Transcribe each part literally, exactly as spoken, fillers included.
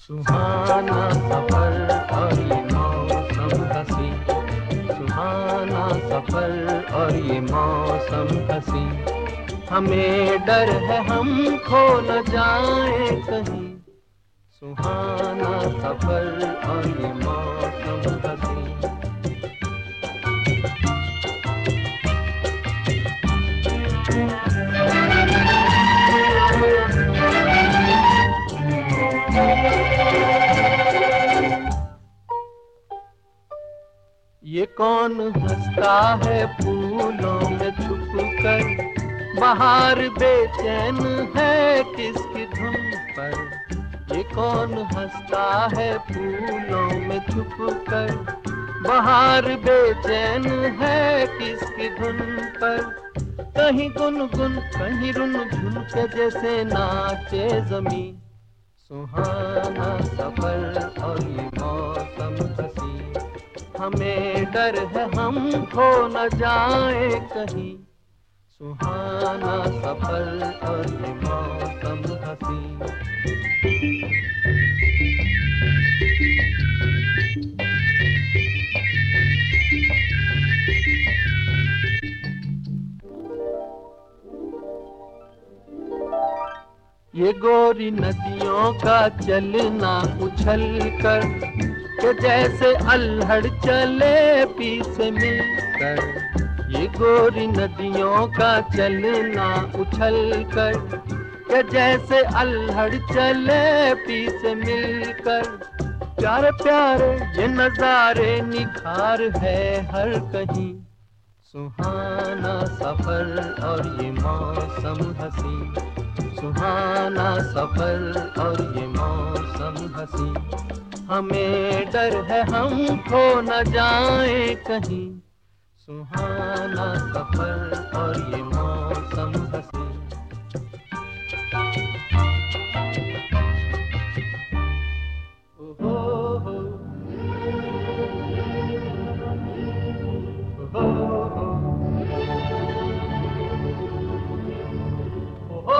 सुहाना सफर और ये मौसम हसी, सुहाना सफर और ये मौसम हसी। हमें डर है हम खो न जाए कहीं, सुहाना सफर और ये मौसम हसी। ये कौन हंसता है फूलों में छुप कर, बाहर बेचैन है किसकी धुन पर। ये कौन हंसता है फूलों में छुप कर, बाहर बेचैन है किसकी धुन पर। कहीं गुनगुन कहीं रुनझुन के जैसे नाचे ज़मीं, सुहाना सफर और ये मौसम हसी। हमें डर है हम खो न जाए कहीं, सुहाना सफर और ये मौसम हसी। ये गोरी नदियों का चलना उछल कर, के जैसे अल्हड़ चले पीस मिलकर। ये गोरी नदियों का चलना उछल कर, के जैसे अल्हड़ चले पीस मिलकर। प्यारे प्यारे ये नजारे निखार है हर कहीं, सुहाना सफर और ये मौसम हसी। सुहाना सफर और ये मौसम हसी। हमें डर है हम खो न जाए कहीं, सुहाना सफर और ये मौसम हसी। ओहो हो, ओहो हो, ओहो।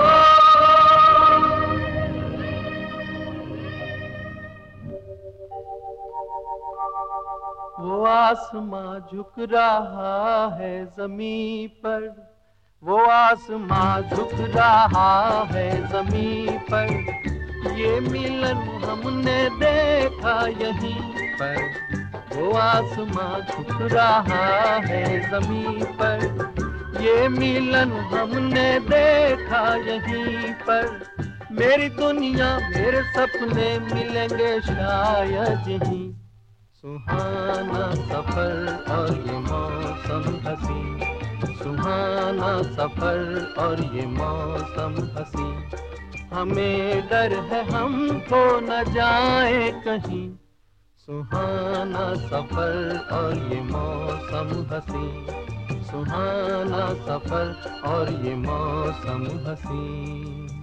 वो आसमां झुक रहा है ज़मीं पर, वो आसमां झुक रहा है ज़मीं पर। ये मिलन हमने देखा यहीं पर, वो आसमां झुक रहा है ज़मीं पर। ये मिलन हमने देखा यहीं पर। मेरी दुनिया मेरे सपने मिलेंगे शायद यहीं, सुहाना सफर और ये मौसम हसी। सुहाना सफर और ये मौसम हसी। हमें डर है हम खो न जाए कहीं, सुहाना सफर और ये मौसम हसी। सुहाना सफर और ये मौसम हसी।